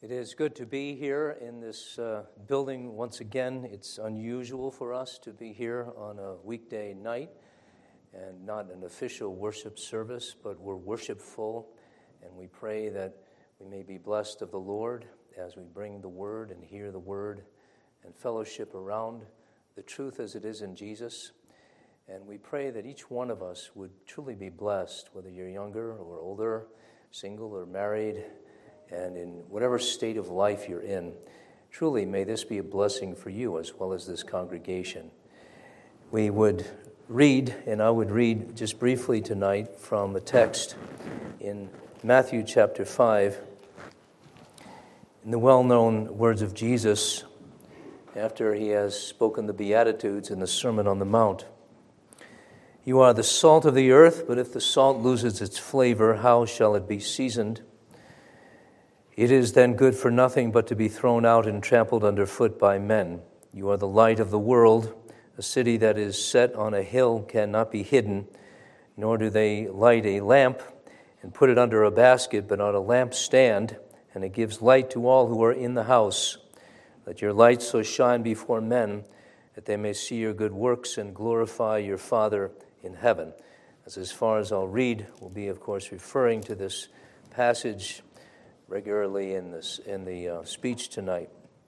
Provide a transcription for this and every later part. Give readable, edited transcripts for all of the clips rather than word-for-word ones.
It is good to be here in this building once again. It's unusual for us to be here on a weekday night and not an official worship service, but we're worshipful, and we pray that we may be blessed of the Lord as we bring the Word and hear the Word and fellowship around the truth as it is in Jesus. And we pray that each one of us would truly be blessed, whether you're younger or older, single or married, and in whatever state of life you're in. Truly, may this be a blessing for you as well as this congregation. We would read, and I would read just briefly tonight from a text in Matthew chapter 5, in the well-known words of Jesus after he has spoken the Beatitudes in the Sermon on the Mount. You are the salt of the earth, but if the salt loses its flavor, how shall it be seasoned? It is then good for nothing but to be thrown out and trampled underfoot by men. You are the light of the world. A city that is set on a hill cannot be hidden, nor do they light a lamp and put it under a basket, but on a lampstand, and it gives light to all who are in the house. Let your light so shine before men that they may see your good works and glorify your Father in heaven. As far as I'll read, will be, of course, referring to this passage regularly in the speech tonight.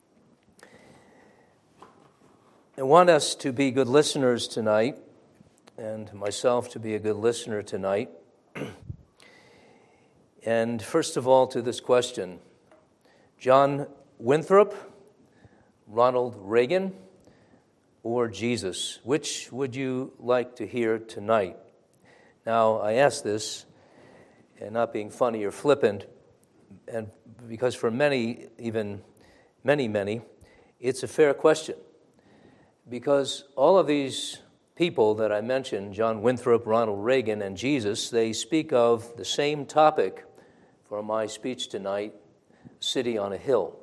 I want us to be good listeners tonight, and myself to be a good listener tonight. And first of all, to this question: John Winthrop, Ronald Reagan, or Jesus? Which would you like to hear tonight? Now, I ask this, and not being funny or flippant, and because for many, even many, it's a fair question. Because all of these people that I mentioned, John Winthrop, Ronald Reagan, and Jesus, they speak of the same topic for my speech tonight, City on a Hill.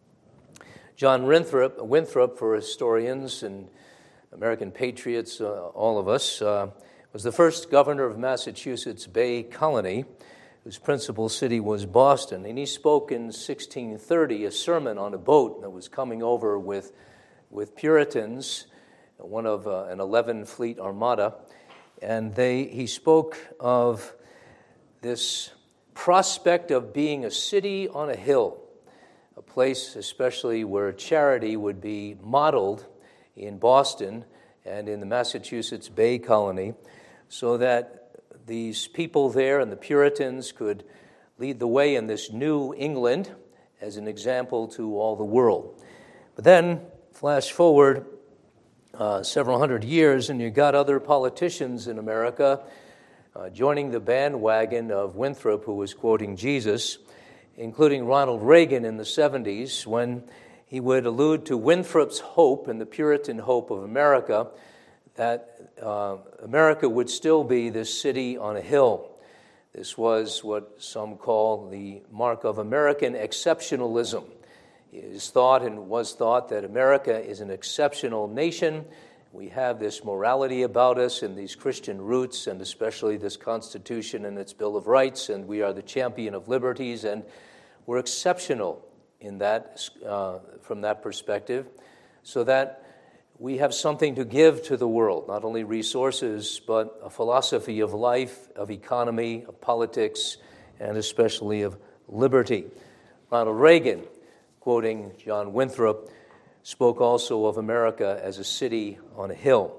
John Winthrop, for historians and American patriots, all of us, was the first governor of Massachusetts Bay Colony, whose principal city was Boston. And he spoke in 1630 a sermon on a boat that was coming over with Puritans, one of an 11-fleet armada. And he spoke of this prospect of being a city on a hill, a place especially where charity would be modeled in Boston and in the Massachusetts Bay Colony, so that these people there and the Puritans could lead the way in this new England as an example to all the world. But then, flash forward several hundred years, and you got other politicians in America joining the bandwagon of Winthrop, who was quoting Jesus, including Ronald Reagan in the 70s, when he would allude to Winthrop's hope and the Puritan hope of America, that America would still be this city on a hill. This was what some call the mark of American exceptionalism. It is thought and was thought that America is an exceptional nation. We have this morality about us and these Christian roots, and especially this Constitution and its Bill of Rights, and we are the champion of liberties, and we're exceptional in that from that perspective, so that we have something to give to the world, not only resources, but a philosophy of life, of economy, of politics, and especially of liberty. Ronald Reagan, quoting John Winthrop, spoke also of America as a city on a hill.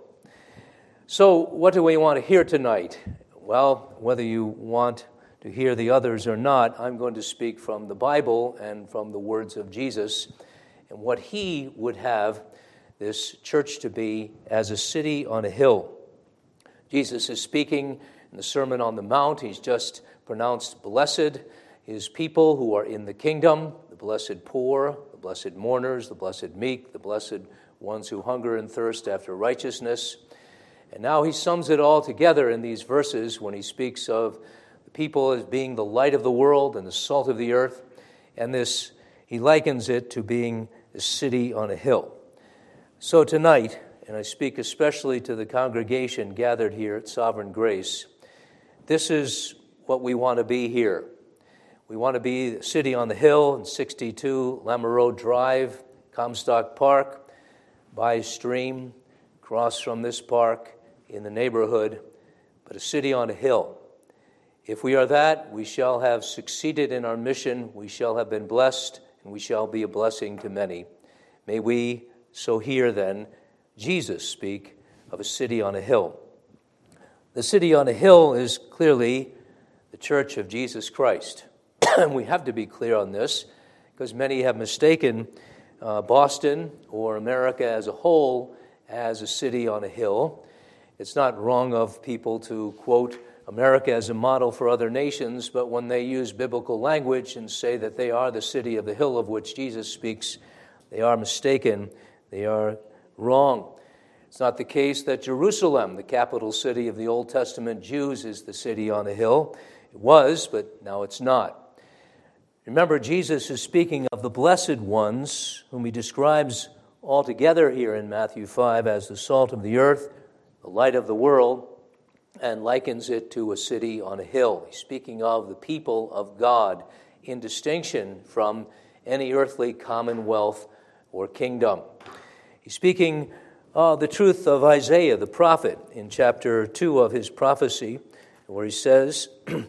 So what do we want to hear tonight? Well, whether you want to hear the others or not, I'm going to speak from the Bible and from the words of Jesus and what he would have this church to be as a city on a hill. Jesus is speaking in the Sermon on the Mount. He's just pronounced blessed his people who are in the kingdom, the blessed poor, the blessed mourners, the blessed meek, the blessed ones who hunger and thirst after righteousness. And now he sums it all together in these verses when he speaks of the people as being the light of the world and the salt of the earth. And this, he likens it to being a city on a hill. So tonight, and I speak especially to the congregation gathered here at Sovereign Grace, this is what we want to be here. We want to be the city on the hill in 62 Lamoureux Drive, Comstock Park, by a stream, across from this park in the neighborhood, but a city on a hill. If we are that, we shall have succeeded in our mission, we shall have been blessed, and we shall be a blessing to many. May we so hear then Jesus speak of a city on a hill. The city on a hill is clearly the Church of Jesus Christ. We have to be clear on this because many have mistaken Boston or America as a whole as a city on a hill. It's not wrong of people to quote America as a model for other nations, but when they use biblical language and say that they are the city of the hill of which Jesus speaks, they are mistaken. They are wrong. It's not the case that Jerusalem, the capital city of the Old Testament Jews, is the city on a hill. It was, but now it's not. Remember, Jesus is speaking of the blessed ones, whom he describes altogether here in Matthew 5 as the salt of the earth, the light of the world, and likens it to a city on a hill. He's speaking of the people of God in distinction from any earthly commonwealth or kingdom. He's speaking the truth of Isaiah the prophet in chapter 2 of his prophecy, where he says,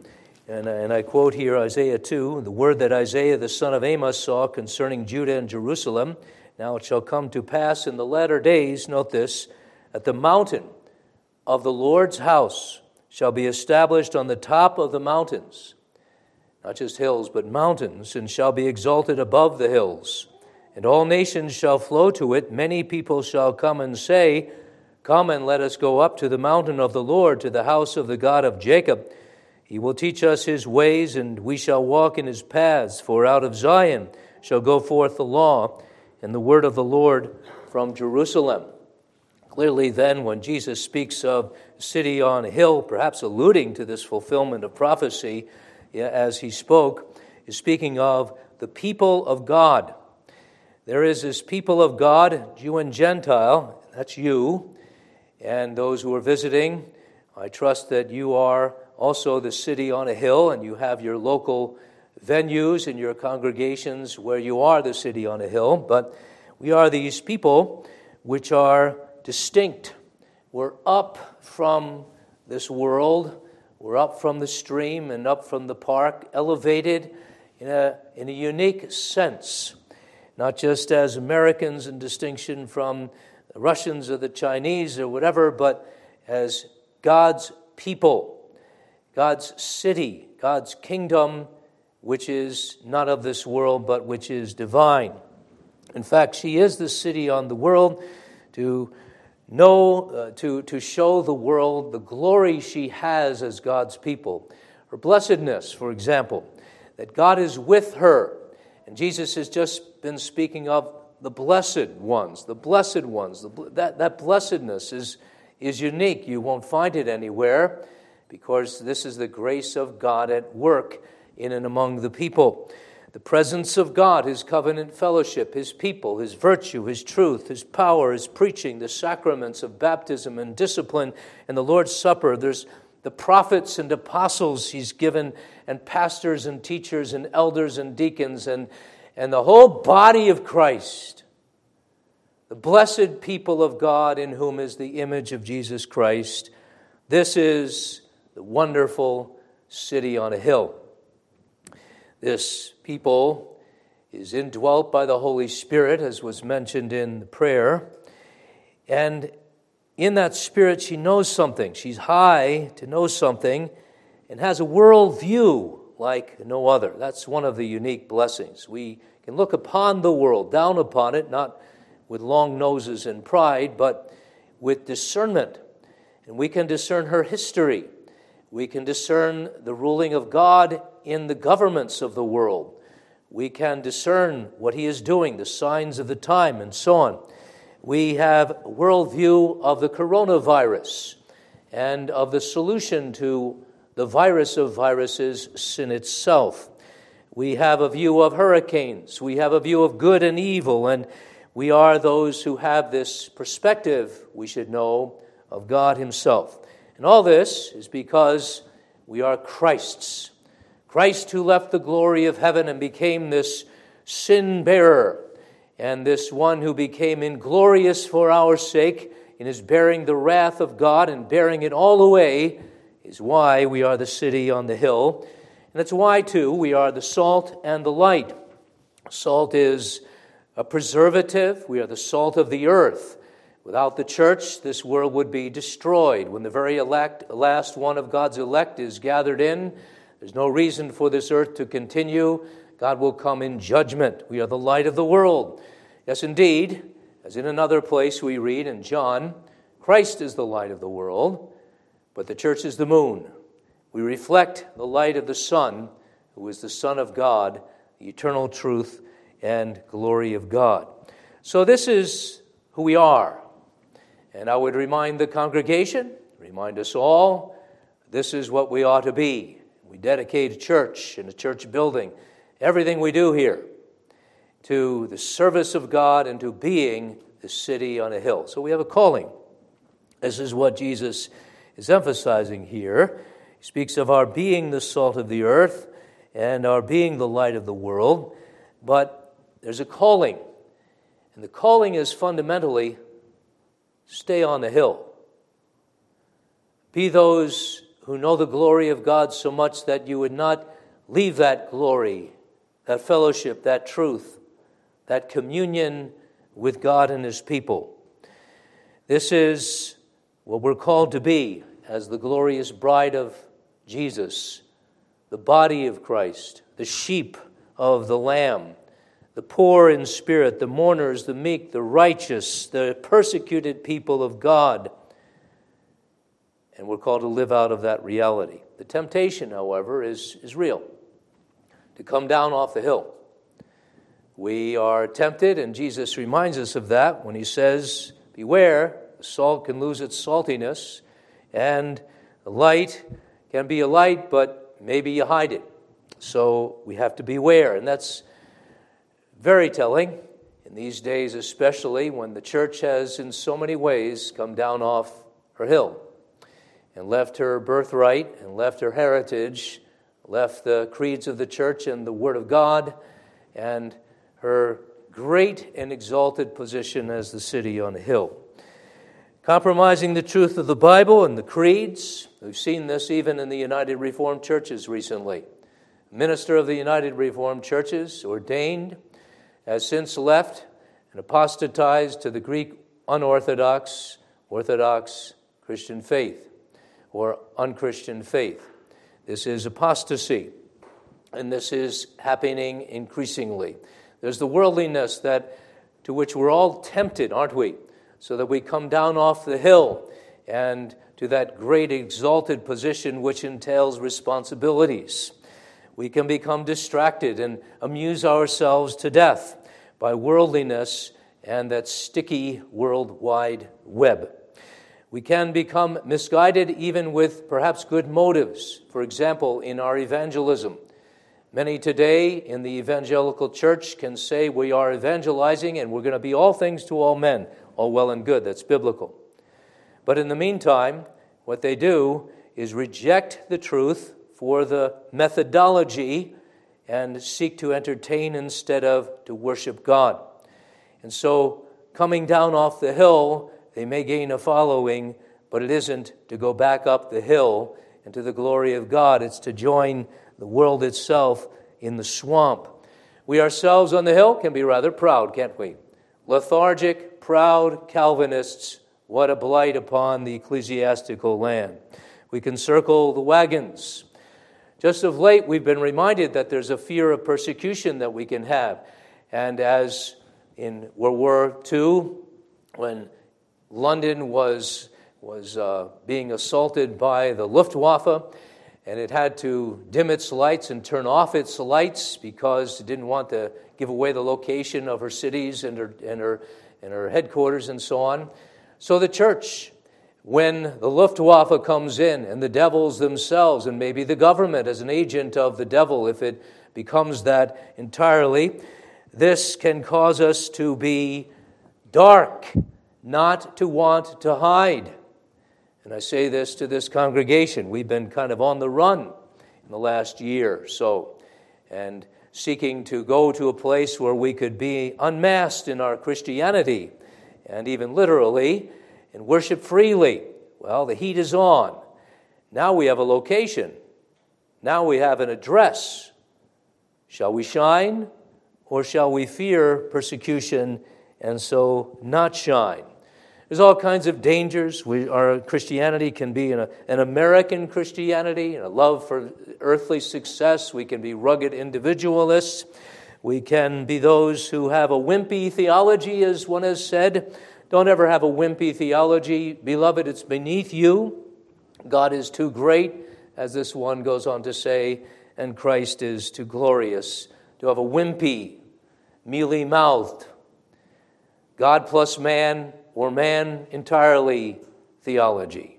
and I quote here Isaiah 2, the word that Isaiah the son of Amos saw concerning Judah and Jerusalem, now it shall come to pass in the latter days, note this, that the mountain of the Lord's house shall be established on the top of the mountains, not just hills, but mountains, and shall be exalted above the hills. And all nations shall flow to it. Many people shall come and say, come and let us go up to the mountain of the Lord, to the house of the God of Jacob. He will teach us his ways, and we shall walk in his paths. For out of Zion shall go forth the law and the word of the Lord from Jerusalem. Clearly then, when Jesus speaks of a city on a hill, perhaps alluding to this fulfillment of prophecy as he spoke, is speaking of the people of God. There is this people of God, Jew and Gentile, that's you, and those who are visiting. I trust that you are also the city on a hill, and you have your local venues and your congregations where you are the city on a hill. But we are these people which are distinct. We're up from this world. We're up from the stream and up from the park, elevated in a unique sense, not just as Americans in distinction from the Russians or the Chinese or whatever, but as God's people. God's city, God's kingdom, which is not of this world, but which is divine. In fact, she is the city on the world to show the world the glory she has as God's people. Her blessedness, for example, that God is with her. And Jesus has just been speaking of the blessed ones, the blessed ones. That blessedness is unique. You won't find it anywhere, because this is the grace of God at work in and among the people. The presence of God, his covenant fellowship, his people, his virtue, his truth, his power, his preaching, the sacraments of baptism and discipline and the Lord's Supper. There's the prophets and apostles he's given, and pastors and teachers and elders and deacons, and the whole body of Christ. The blessed people of God in whom is the image of Jesus Christ. This is the wonderful city on a hill. This people is indwelt by the Holy Spirit, as was mentioned in the prayer. And in that Spirit, she knows something. She's high to know something and has a worldview like no other. That's one of the unique blessings. We can look upon the world, down upon it, not with long noses and pride, but with discernment. And we can discern her history. We can discern the ruling of God in the governments of the world. We can discern what he is doing, the signs of the time, and so on. We have a worldview of the coronavirus and of the solution to the virus of viruses, sin itself. We have a view of hurricanes. We have a view of good and evil, and we are those who have this perspective, we should know, of God himself. And all this is because we are Christ's. Christ who left the glory of heaven and became this sin bearer, and this one who became inglorious for our sake in his bearing the wrath of God and bearing it all away, is why we are the city on the hill. And that's why, too, we are the salt and the light. Salt is a preservative. We are the salt of the earth. Without the church, this world would be destroyed. When the very last one of God's elect is gathered in, there's no reason for this earth to continue. God will come in judgment. We are the light of the world. Yes, indeed, as in another place we read in John, Christ is the light of the world, but the church is the moon. We reflect the light of the sun, who is the Son of God, the eternal truth and glory of God. So this is who we are. And I would remind the congregation, remind us all, this is what we ought to be. We dedicate a church and a church building, everything we do here, to the service of God and to being the city on a hill. So we have a calling. This is what Jesus is emphasizing here. He speaks of our being the salt of the earth and our being the light of the world. But there's a calling. And the calling is fundamentally, stay on the hill. Be those who know the glory of God so much that you would not leave that glory, that fellowship, that truth, that communion with God and His people. This is what we're called to be as the glorious bride of Jesus, the body of Christ, the sheep of the Lamb, the poor in spirit, the mourners, the meek, the righteous, the persecuted people of God. And we're called to live out of that reality. The temptation, however, is real, to come down off the hill. We are tempted, and Jesus reminds us of that when He says, beware, the salt can lose its saltiness, and the light can be a light, but maybe you hide it. So we have to beware, and that's very telling in these days, especially when the church has in so many ways come down off her hill and left her birthright and left her heritage, left the creeds of the church and the Word of God, and her great and exalted position as the city on a hill. Compromising the truth of the Bible and the creeds. We've seen this even in the United Reformed Churches recently. A minister of the United Reformed Churches, ordained, has since left and apostatized to the Greek unorthodox, Orthodox Christian faith, or unchristian faith. This is apostasy, and this is happening increasingly. There's the worldliness to which we're all tempted, aren't we? So that we come down off the hill and to that great exalted position which entails responsibilities. We can become distracted and amuse ourselves to death by worldliness and that sticky worldwide web. We can become misguided even with perhaps good motives. For example, in our evangelism. Many today in the evangelical church can say we are evangelizing and we're going to be all things to all men. All well and good, that's biblical. But in the meantime, what they do is reject the truth for the methodology and seek to entertain instead of to worship God. And so, coming down off the hill, they may gain a following, but it isn't to go back up the hill into the glory of God. It's to join the world itself in the swamp. We ourselves on the hill can be rather proud, can't we? Lethargic, proud Calvinists, what a blight upon the ecclesiastical land. We can circle the wagons. Just of late, we've been reminded that there's a fear of persecution that we can have. And as in World War II, when London was being assaulted by the Luftwaffe, and it had to dim its lights and turn off its lights because it didn't want to give away the location of her cities and her headquarters and so on. So the church, when the Luftwaffe comes in and the devils themselves, and maybe the government as an agent of the devil, if it becomes that entirely, this can cause us to be dark, not to want to hide. And I say this to this congregation. We've been kind of on the run in the last year or so, and seeking to go to a place where we could be unmasked in our Christianity, and even literally, and worship freely. Well, the heat is on. Now we have a location. Now we have an address. Shall we shine, or shall we fear persecution and so not shine? There's all kinds of dangers. Our Christianity can be an American Christianity, and a love for earthly success. We can be rugged individualists. We can be those who have a wimpy theology, as one has said. Don't ever have a wimpy theology. Beloved, it's beneath you. God is too great, as this one goes on to say, and Christ is too glorious. To have a wimpy, mealy-mouthed, God plus man, or man entirely theology.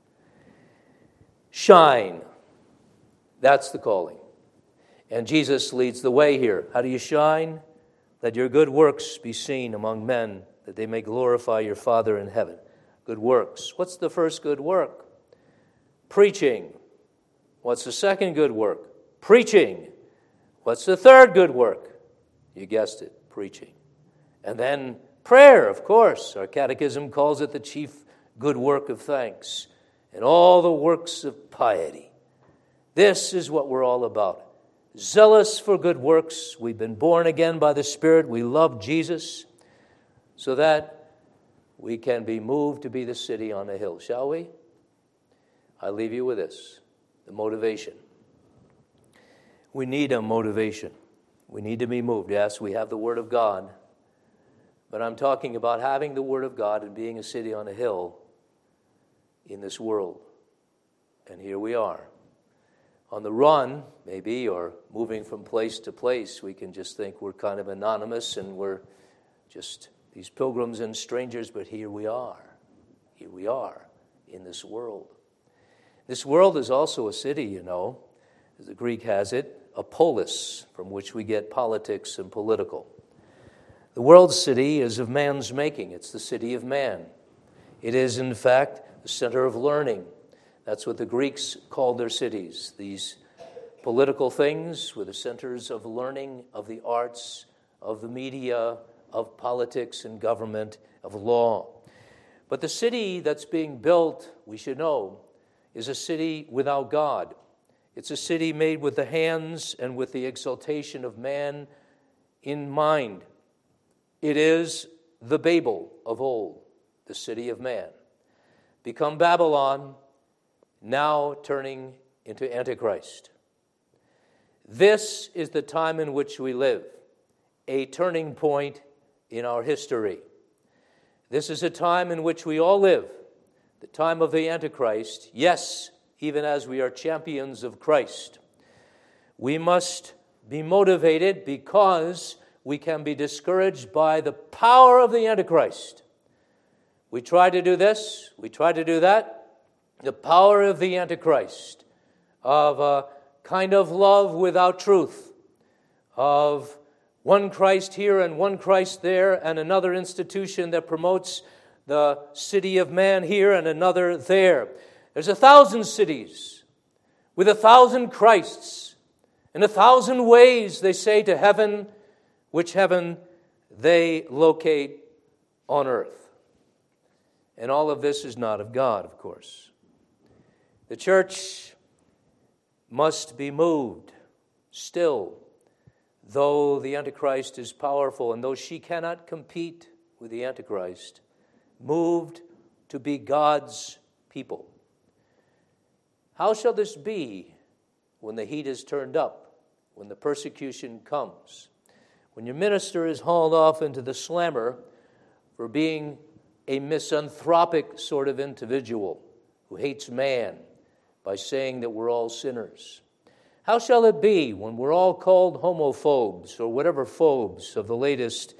Shine. That's the calling. And Jesus leads the way here. How do you shine? Let your good works be seen among men, that they may glorify your Father in heaven. Good works. What's the first good work? Preaching. What's the second good work? Preaching. What's the third good work? You guessed it, preaching. And then prayer, of course. Our catechism calls it the chief good work of thanks, and all the works of piety. This is what we're all about. Zealous for good works. We've been born again by the Spirit. We love Jesus so that we can be moved to be the city on a hill. Shall we? I leave you with this, the motivation. We need a motivation. We need to be moved. Yes, we have the Word of God. But I'm talking about having the Word of God and being a city on a hill in this world. And here we are. On the run, maybe, or moving from place to place, we can just think we're kind of anonymous and we're just these pilgrims and strangers, but here we are. Here we are in this world. This world is also a city, you know, as the Greek has it, a polis, from which we get politics and political. The world city is of man's making. It's the city of man. It is, in fact, the center of learning. That's what the Greeks called their cities. These political things were the centers of learning, of the arts, of the media, of politics and government, of law. But the city that's being built, we should know, is a city without God. It's a city made with the hands and with the exaltation of man in mind. It is the Babel of old, the city of man, become Babylon, now turning into Antichrist. This is the time in which we live, a turning point in our history. This is a time in which we all live, the time of the Antichrist, yes, even as we are champions of Christ. We must be motivated because we can be discouraged by the power of the Antichrist. We try to do this, we try to do that. The power of the Antichrist, of a kind of love without truth, of one Christ here and one Christ there, and another institution that promotes the city of man here and another there. There's 1,000 cities with 1,000 Christs and 1,000 ways, they say, to heaven, which heaven they locate on earth. And all of this is not of God, of course. The church must be moved still, though the Antichrist is powerful and though she cannot compete with the Antichrist, moved to be God's people. How shall this be when the heat is turned up, when the persecution comes, when your minister is hauled off into the slammer for being a misanthropic sort of individual who hates man by saying that we're all sinners? How shall it be when we're all called homophobes or whatever phobes of the latest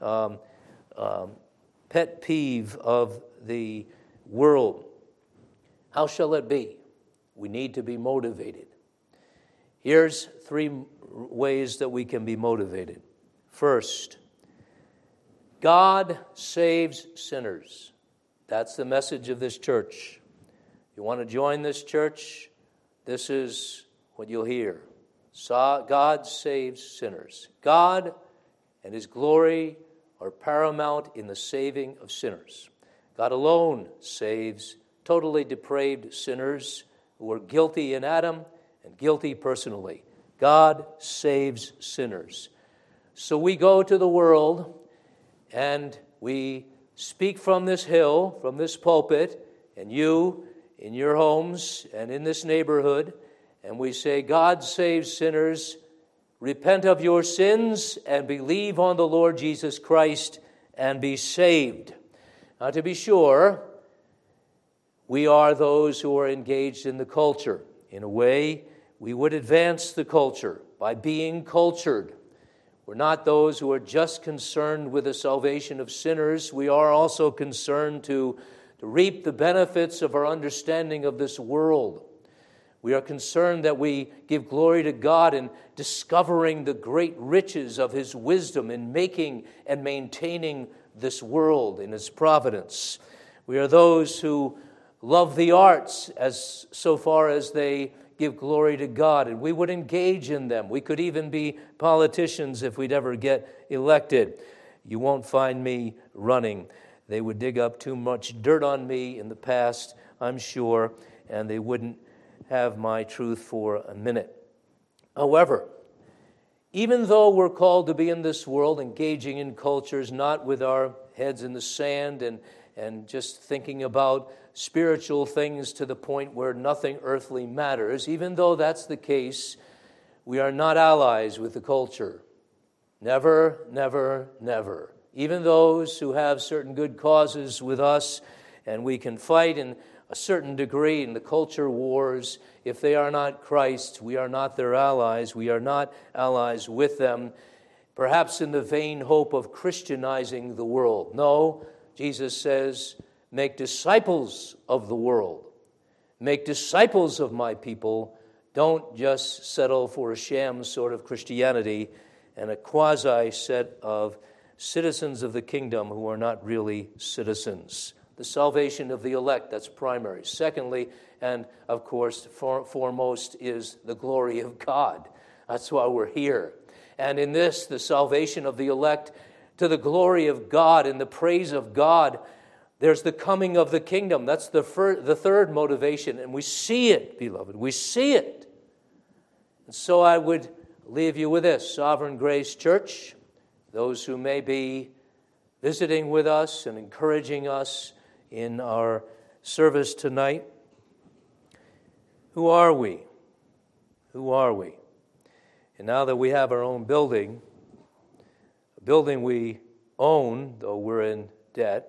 pet peeve of the world? How shall it be? We need to be motivated. Here's 3 ways that we can be motivated. First, God saves sinners. That's the message of this church. You want to join this church? This is what you'll hear. God saves sinners. God and His glory are paramount in the saving of sinners. God alone saves totally depraved sinners who are guilty in Adam and guilty personally. God saves sinners. So we go to the world and we speak from this hill, from this pulpit, and you in your homes and in this neighborhood, and we say, God saves sinners. Repent of your sins and believe on the Lord Jesus Christ and be saved. Now, to be sure, we are those who are engaged in the culture. In a way, we would advance the culture by being cultured. We're not those who are just concerned with the salvation of sinners. We are also concerned to reap the benefits of our understanding of this world. We are concerned that we give glory to God in discovering the great riches of His wisdom in making and maintaining this world in His providence. We are those who love the arts as so far as they give glory to God, and we would engage in them. We could even be politicians if we'd ever get elected. You won't find me running. They would dig up too much dirt on me in the past, I'm sure, and they wouldn't have my truth for a minute. However, even though we're called to be in this world, engaging in cultures, not with our heads in the sand and just thinking about spiritual things to the point where nothing earthly matters, even though that's the case, we are not allies with the culture. Never, never, never. Even those who have certain good causes with us, and we can fight in a certain degree in the culture wars, if they are not Christ, we are not their allies. We are not allies with them, perhaps in the vain hope of Christianizing the world. No, Jesus says, make disciples of the world. Make disciples of my people. Don't just settle for a sham sort of Christianity and a quasi set of citizens of the kingdom who are not really citizens. The salvation of the elect, that's primary. Secondly, and of course, foremost is the glory of God. That's why we're here. And in this, the salvation of the elect, to the glory of God and the praise of God, there's the coming of the kingdom. That's the third motivation, and we see it, beloved. We see it. And so I would leave you with this. Sovereign Grace Church, those who may be visiting with us and encouraging us in our service tonight, who are we? Who are we? And now that we have our own building, a building we own, though we're in debt,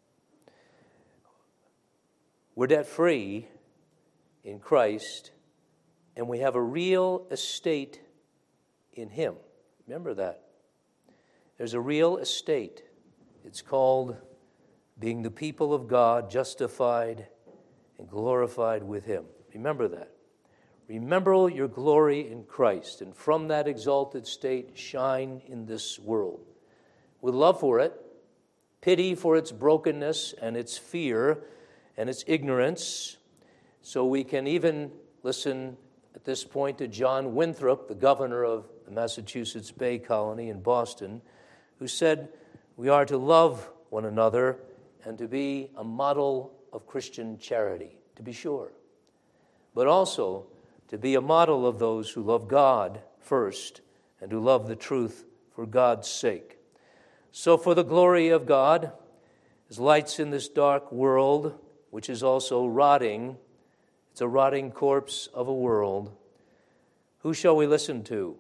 we're debt-free in Christ, and we have a real estate in Him. Remember that. There's a real estate. It's called being the people of God, justified and glorified with Him. Remember that. Remember your glory in Christ, and from that exalted state, shine in this world. With love for it, pity for its brokenness and its fear and its ignorance, so we can even listen at this point to John Winthrop, the governor of the Massachusetts Bay Colony in Boston, who said, we are to love one another and to be a model of Christian charity, to be sure, but also to be a model of those who love God first and who love the truth for God's sake. So for the glory of God, as lights in this dark world, which is also rotting, it's a rotting corpse of a world, who shall we listen to?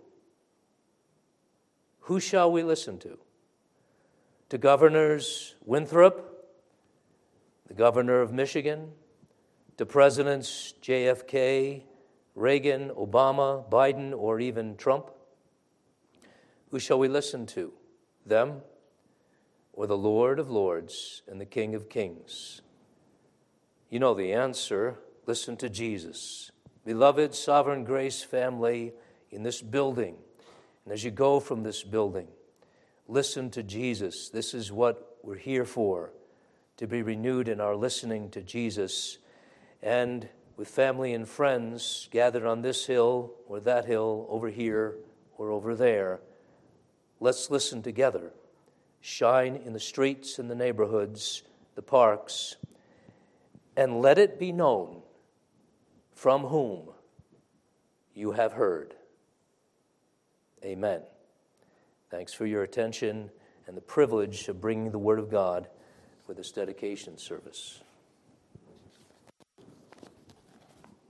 Who shall we listen to? To Governors Winthrop, the governor of Michigan, to Presidents JFK, Reagan, Obama, Biden, or even Trump? Who shall we listen to? Them or the Lord of Lords and the King of Kings? You know the answer. Listen to Jesus. Beloved Sovereign Grace family in this building, and as you go from this building, listen to Jesus. This is what we're here for, to be renewed in our listening to Jesus. And with family and friends gathered on this hill or that hill, over here or over there. Let's listen together. Shine in the streets and the neighborhoods, the parks, and let it be known from whom you have heard. Amen. Thanks for your attention and the privilege of bringing the Word of God for this dedication service.